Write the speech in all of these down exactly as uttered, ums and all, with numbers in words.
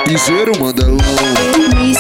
Piseiro Mandelão. Me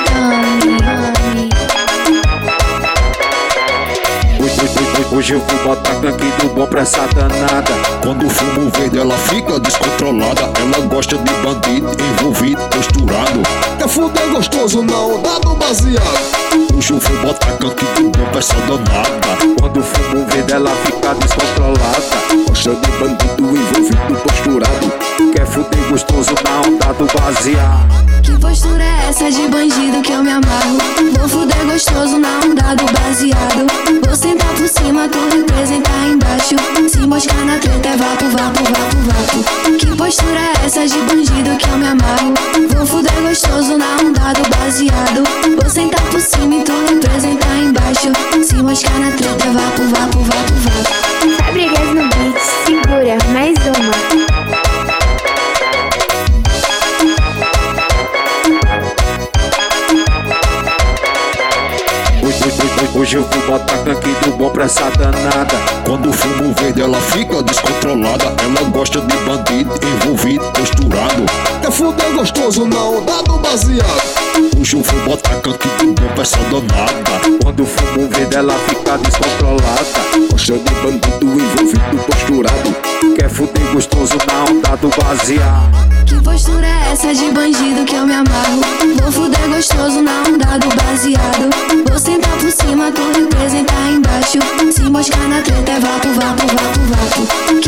Hoje eu vou botar gangue do bom pra essa danada. Quando o fumo verde ela fica descontrolada. Ela gosta de bandido envolvido, posturado. Quer fuder gostoso na onda do baseado. Hoje eu vou botar gangue do bom pra essa danada. Quando o fumo verde ela fica descontrolada. Gosta de bandido envolvido, posturado. Quer fuder gostoso na onda do baseado. Que postura é essa de bandido que eu me amarro? Vou fuder gostoso na onda do baseado. Vou sentar por cima, tu representar embaixo. Se moscar na treta é vapo, vapo, vapo, vapo. Que postura é essa de bandido que eu me amarro? Vou fuder gostoso na onda do baseado. Vou sentar por cima e tu representar embaixo. Se moscar na treta é vapo, vapo, vapo, vapo. Fábricas no beat, segura, mais uma. Hoje eu vou botar gangue do bom pra essa danada. Quando o fumo verde ela fica descontrolada. Ela gosta de bandido envolvido, posturado. Quer fuder gostoso na onda do baseado. Hoje eu vou botar gangue do bom pra essa danada. Quando o fumo verde ela fica descontrolada. Gosta de bandido envolvido, posturado. Quer fuder gostoso na onda do baseado. Que postura é essa de bandido que eu me amarro? Vou fuder gostoso na onda do baseado. Vou sentar por cima, tu representar embaixo. Se moscar na treta é vapo, vapo, vapo, vapo.